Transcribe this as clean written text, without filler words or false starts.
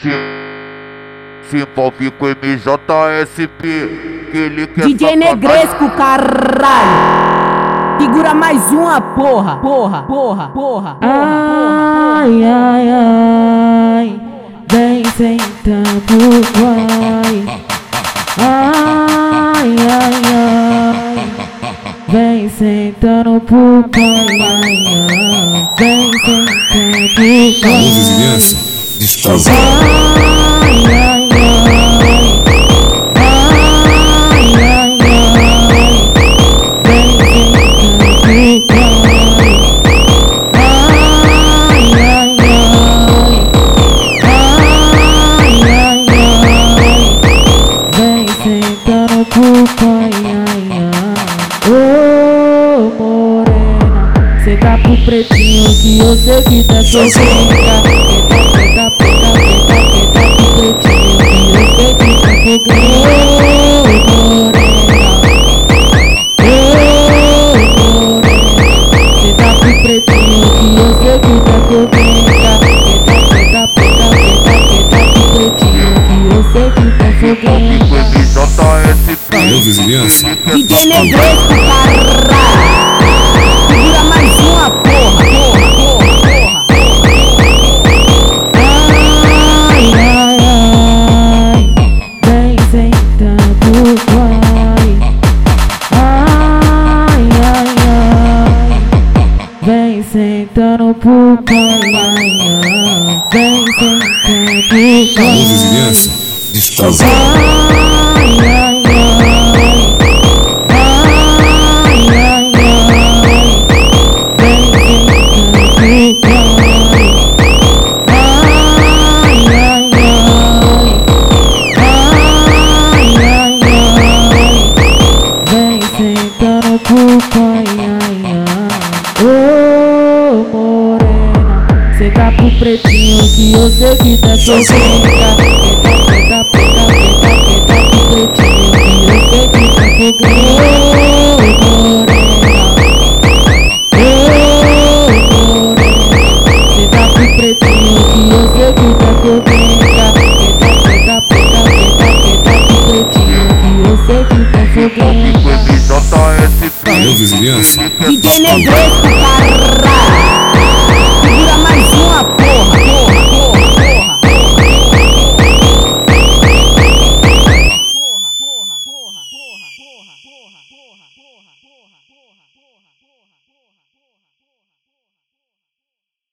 Se envolve com MJSP, que ele quer DJ Negresco, caralho. Segura mais uma, porra. Ai, ai, ai, vem sentando, vai. Ai, ai, ai, vem sentando pro pai. Ai, ai, vem sentando, vai. Vizinhança, descasa. Ai, ai, ai, ai, ai, ai, vem sentando pro pai. Sentando pro pai, ai, ai. Ô morena, senta pro pretinho que eu sei que tá sofrendo. Senta pro pretinho que eu sei que tá sofrendo. Ô morena, senta pro pretinho que eu sei que tá sofrendo. Senta pro pretinho que eu sei que tá sofrendo. Alô, vizinhança. DJ Negresco, caralho. Segura mais uma, porra. Ai, ai, ai, vem sentando, vai. Ai, ai, ai, vem sentando pro pai. Ai, ai, vem sentando, Alô, vai. vizinhança, descasa. Ai, ai, ai, sentando pro pai, ai, ai. Ô morena, senta pro pretinho que eu sei que tá sofrendo. Senta pro pretinho que eu sei que tá sofrendo. Senta pro pretinho que eu sei que tá sofrendo. Senta pro pretinho que eu sei que tá sofrendo. Alô, vizinhança. DJ Negresco, caralho.